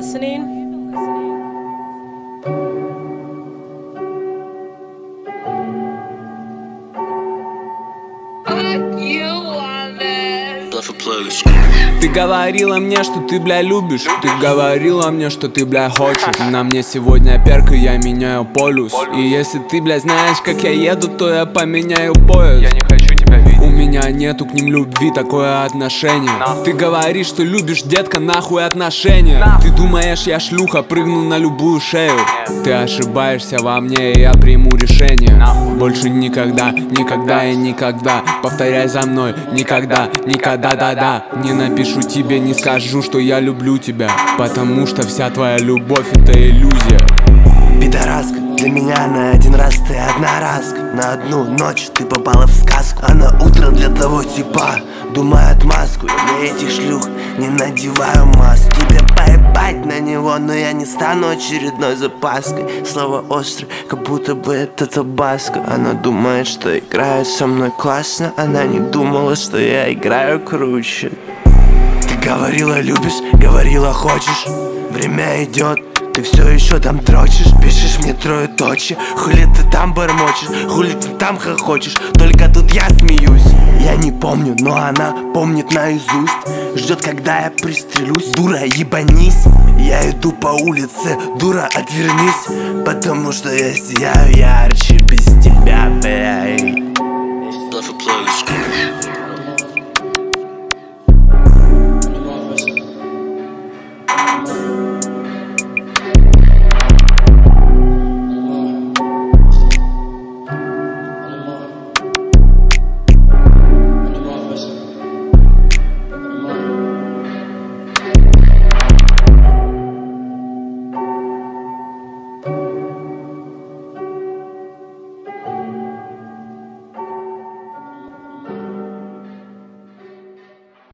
listening. Ты говорила мне, что ты, бля, любишь. Ты говорила мне, что ты, бля, хочешь. На мне сегодня перка, я меняю полюс. И если ты, бля, знаешь, как я еду, то я поменяю поезд. Я не хочу тебя видеть. У меня нету к ним любви, такое отношение. Ты говоришь, что любишь, детка, нахуй отношения. Ты думаешь, я шлюха, прыгну на любую шею. Ты ошибаешься во мне, и я приму решение. Больше никогда, никогда и никогда. Повторяй за мной, никогда, никогда, да-да. Не напишу тебе, не скажу, что я люблю тебя, потому что вся твоя любовь — это иллюзия. Пидораска, для меня на один раз ты одноразка. На одну ночь ты попала в сказку, а на утро для того типа думаю отмазку. Я этих шлюх не надеваю маску. Тебе поебать на него, но я не стану очередной запаской. Слово острое, как будто бы это табаско. Она думает, что играет со мной классно. Она не думала, что я играю круче. Ты говорила любишь, говорила хочешь. Время идет, ты все еще там дрочишь, пишешь мне троеточие. Хули ты там бормочешь, хули ты там хохочешь. Только тут я смеюсь. Я не помню, но она помнит наизусть. Ждет, когда я пристрелюсь. Дура, ебанись. Я иду по улице, дура, отвернись. Потому что я сияю ярче без тебя, блядь.